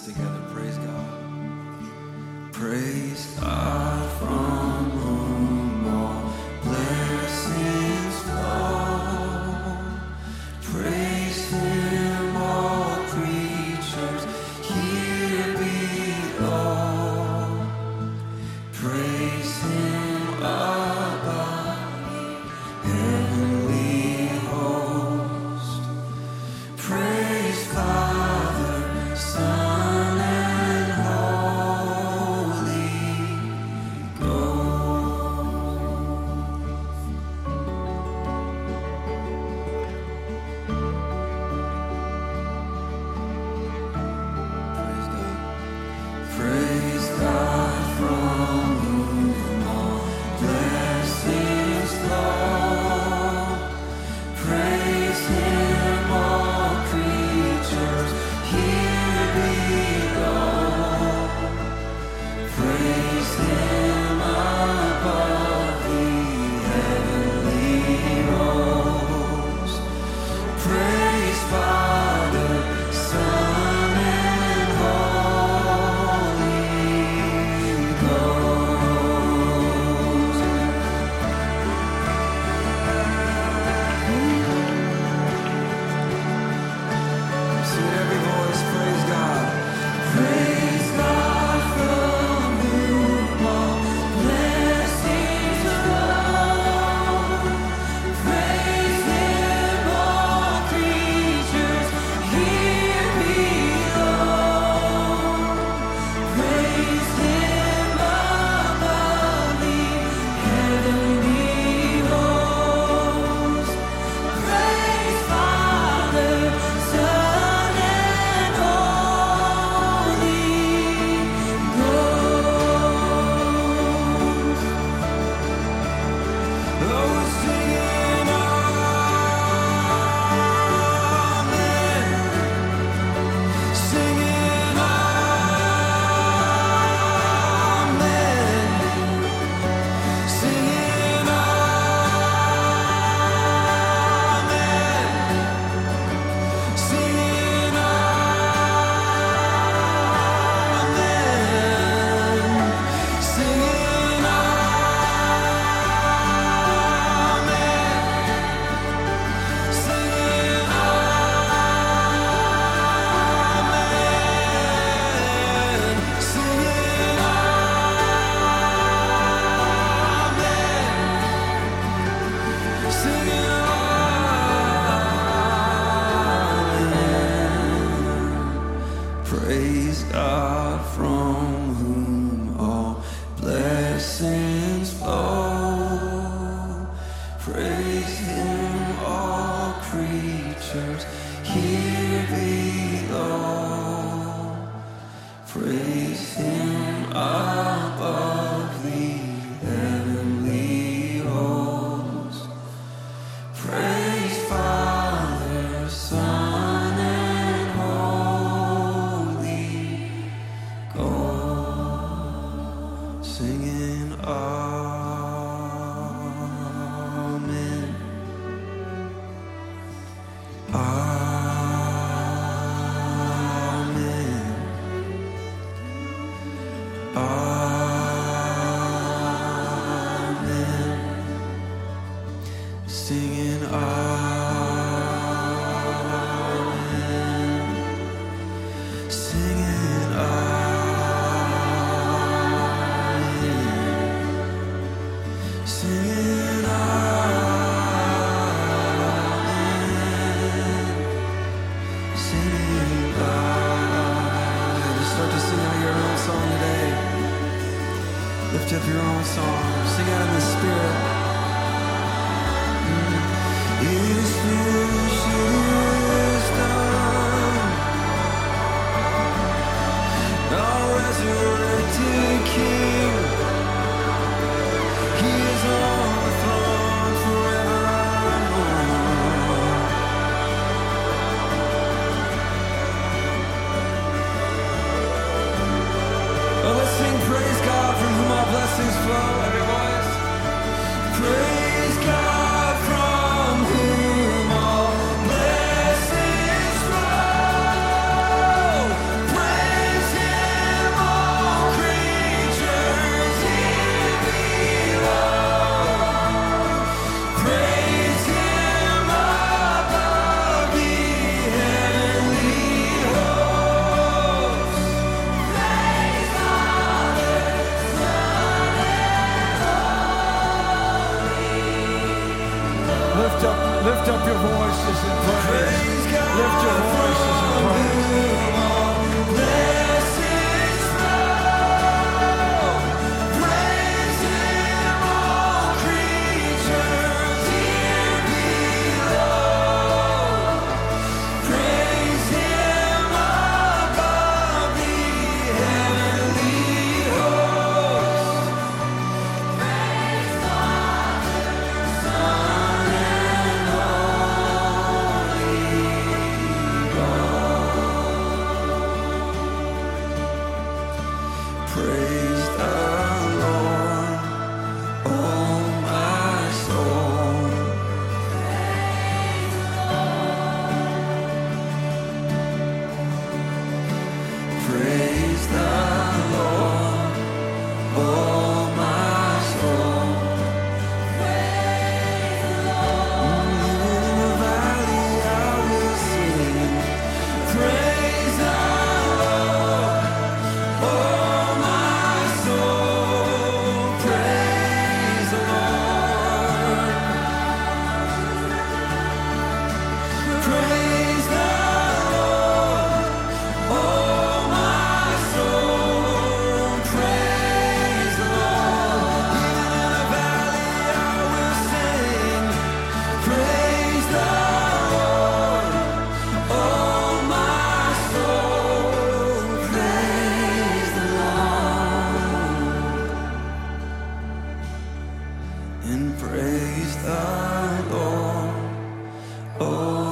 together. Praise God. Praise God from whom all blessings flow. Praise Him, all creatures here below. Praise Him above, heavenly host. Praise Father, Son, and Holy Ghost. Praise God from whom all blessings flow. Praise Him, all creatures here below. Praise Him above the heavenly host. Praise Father, Son, and Holy Ghost. Sing every voice, praise God. Praise God from whom all blessings flow. Praise Him, all creatures here below. Praise Him above the heavenly host. Praise Father, Son, and Holy Ghost. Oh, singing amen, singing amen, singing amen, singing amen, singing Praise God from whom all blessings flow. Praise Him, all creatures here below. Praise Him above the heavenly host. Praise Father, Son, and Holy Ghost. Singing amen, amen, amen. Singing amen, singing amen, singing amen, singing amen. Just start to sing out your own song today. Lift up your own song. Sing out in the Spirit. His finish is done. Our resurrected King, He is on the throne forevermore. Oh, let's sing praise God from whom all blessings flow. Every voice. Praise God from whom all Praise the Lord. Oh,